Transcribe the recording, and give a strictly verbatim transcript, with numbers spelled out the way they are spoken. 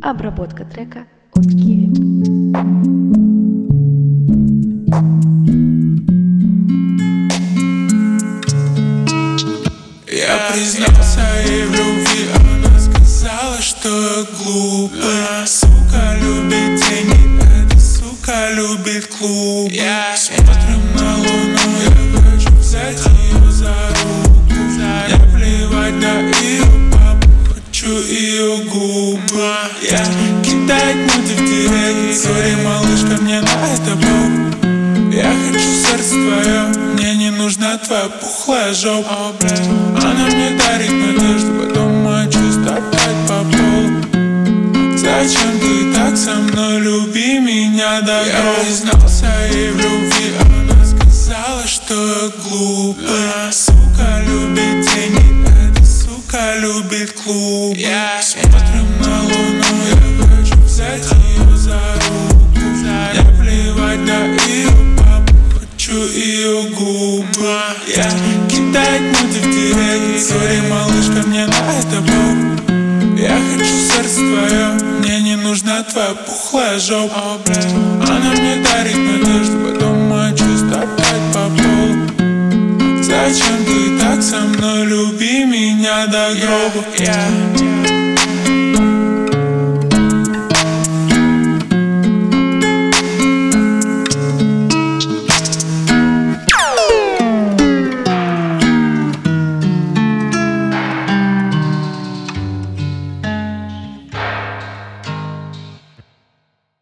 Обработка трека от Киви. Я признался ей в любви, она сказала, что я глупый. Сука любит деньги, эта сука любит клубы. Смотрим на луну, я хочу взять ее за руку. Не плевать на ее папу, хочу ее губы. Я кидать нюди в директ, сори, малышка, мне на это похуй. Я хочу сердце твое, мне не нужна твоя пухлая жопа. Она мне дарит надежду, потом мои чувства опять по полу. Зачем ты так со мной, люби меня до гроба. Я признался ей в любви, она сказала, что я глупый. Сука любит деньги, эта сука любит клубы. Смотрим на луну, я хочу взять ее за руку. Не плевать на ее папу, хочу ее губы. Я кидать нюди в директ, сори, малышка, мне на это похуй. Я хочу сердце твое, мне не нужна твоя пухлая жопа. Она мне дарит надежду, потом мои чувства опять по полу. Зачем ты так со мной, люби меня до гроба.